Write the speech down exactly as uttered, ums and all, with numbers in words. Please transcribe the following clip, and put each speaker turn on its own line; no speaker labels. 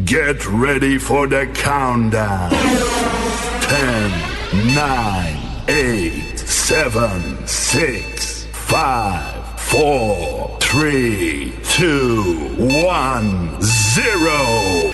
Get ready for the countdown. ten, nine, eight, seven, six, five, four, three, two, one, zero.